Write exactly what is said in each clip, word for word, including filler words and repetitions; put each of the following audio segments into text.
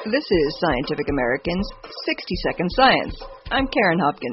This is Scientific American's sixty second Science. I'm Karen Hopkin.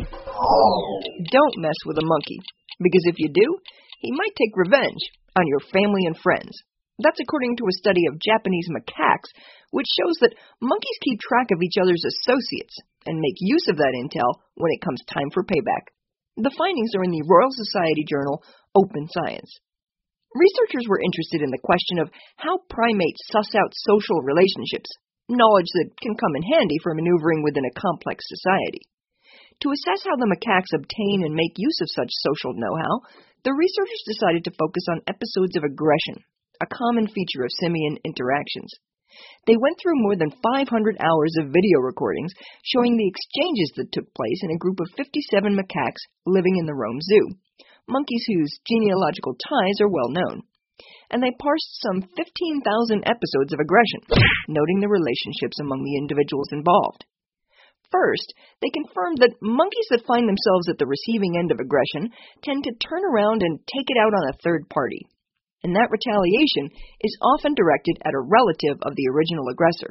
Don't mess with a monkey, because if you do, he might take revenge on your family and friends. That's according to a study of Japanese macaques, which shows that monkeys keep track of each other's associates and make use of that intel when it comes time for payback. The findings are in the Royal Society journal Open Science. Researchers were interested in the question of how primates suss out social relationships, knowledge that can come in handy for maneuvering within a complex society. To assess how the macaques obtain and make use of such social know-how, the researchers decided to focus on episodes of aggression, a common feature of simian interactions. They went through more than five hundred hours of video recordings showing the exchanges that took place in a group of fifty-seven macaques living in the Rome Zoo, monkeys whose genealogical ties are well known. And they parsed some fifteen thousand episodes of aggression, noting the relationships among the individuals involved. First, they confirmed that monkeys that find themselves at the receiving end of aggression tend to turn around and take it out on a third party, and that retaliation is often directed at a relative of the original aggressor.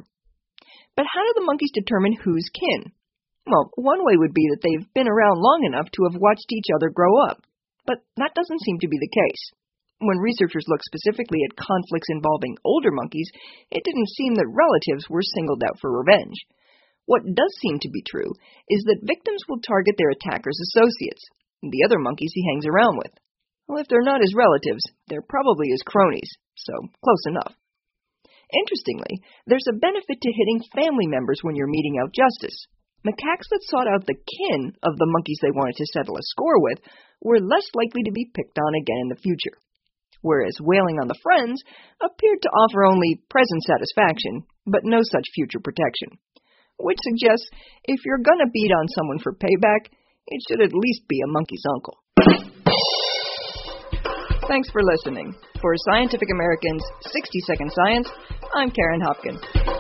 But how do the monkeys determine who's kin? Well, one way would be that they've been around long enough to have watched each other grow up, but that doesn't seem to be the case. When researchers looked specifically at conflicts involving older monkeys, it didn't seem that relatives were singled out for revenge. What does seem to be true is that victims will target their attacker's associates, the other monkeys he hangs around with. Well, if they're not his relatives, they're probably his cronies, so close enough. Interestingly, there's a benefit to hitting family members when you're meting out justice. Macaques that sought out the kin of the monkeys they wanted to settle a score with were less likely to be picked on again in the future, whereas wailing on the friends appeared to offer only present satisfaction, but no such future protection, which suggests if you're gonna beat on someone for payback, it should at least be a monkey's uncle. Thanks for listening. For Scientific American's sixty second Science, I'm Karen Hopkin.